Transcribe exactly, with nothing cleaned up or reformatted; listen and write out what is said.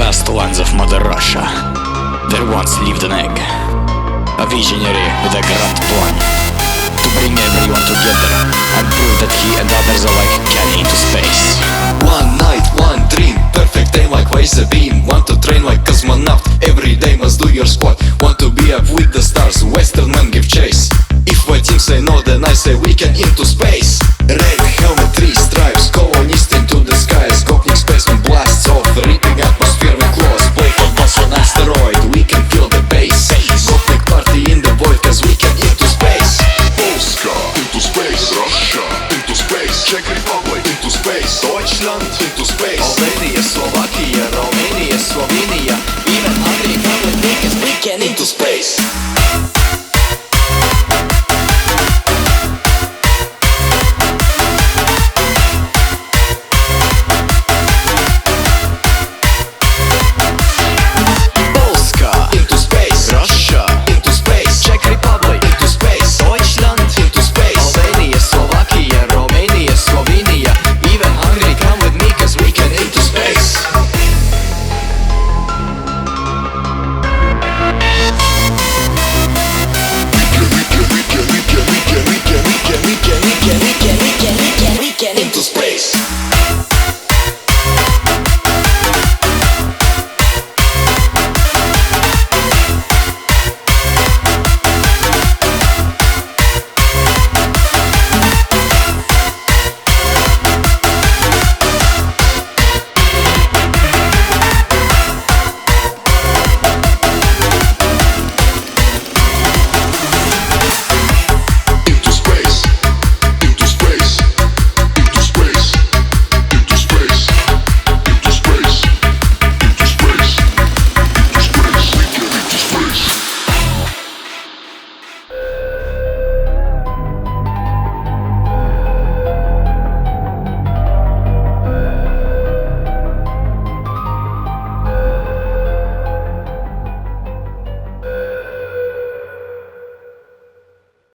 last lands of Mother Russia, there once lived an egg, a visionary with a grand plan to bring everyone together and prove that he and others alike can into space. One night, one dream, perfect day like ways.